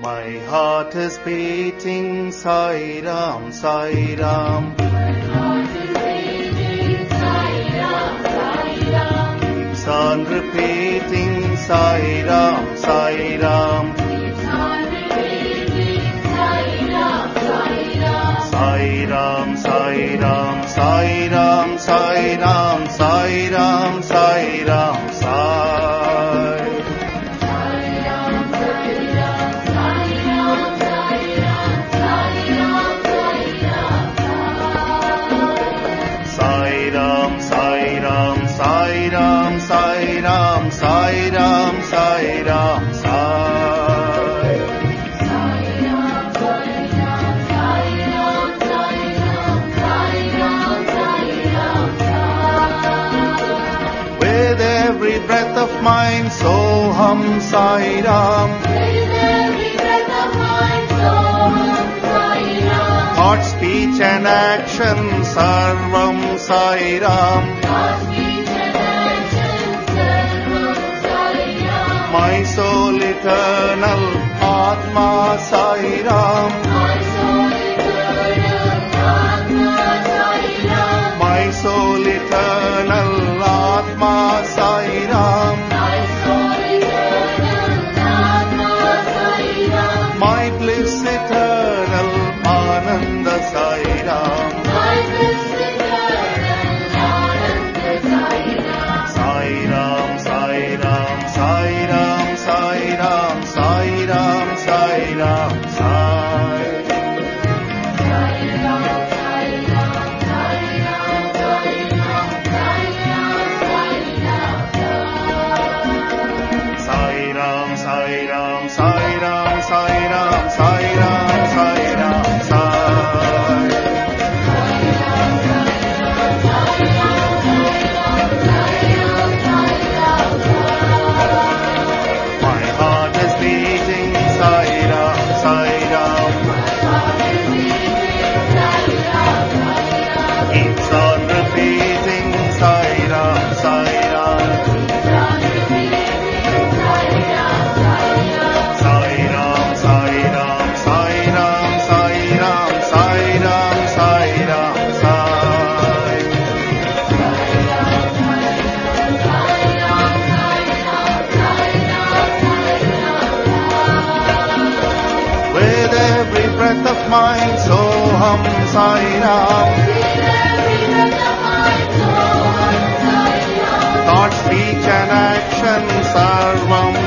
My heart is beating Sai Ram, Sai Ram. Keeps on repeating Sai Ram, Sai Ram. Sai Ram, Sai Ram, Sai Ram, Sai Ram, Sai Ram, Sai Ram, Sai. Sai Ram, Sai Ram, Sai Ram, Sai Ram, Sai Ram, Sai Ram, Sai. With every breath of mine, so hum Sai Ram. Thought, speech and action, Sarvam Sai Ram. My soul eternal, Atma Sai Ram. My soul eternal, Atma Sai Ram. My bliss eternal, Ananda Sai Ram. Sai Ram, Sai Ram, Sai Ram, Sai Ram, Sai Ram, Sai Ram, Sai. Sai Ram, Sai Ram, Sai Ram, Sai Ram, Sai Ram, Sai Ram, Sai. My heart is beating Sai Ram, Sai Ram. Keeps on repeating Sai Ram, Sai Ram. Sai Ram, Sai Ram, Sai Ram, Sai Ram, Sai Ram, Sai Ram, Sai. With every breath of mine, so hum Sai Ram. Thought, speech and action, Sarvam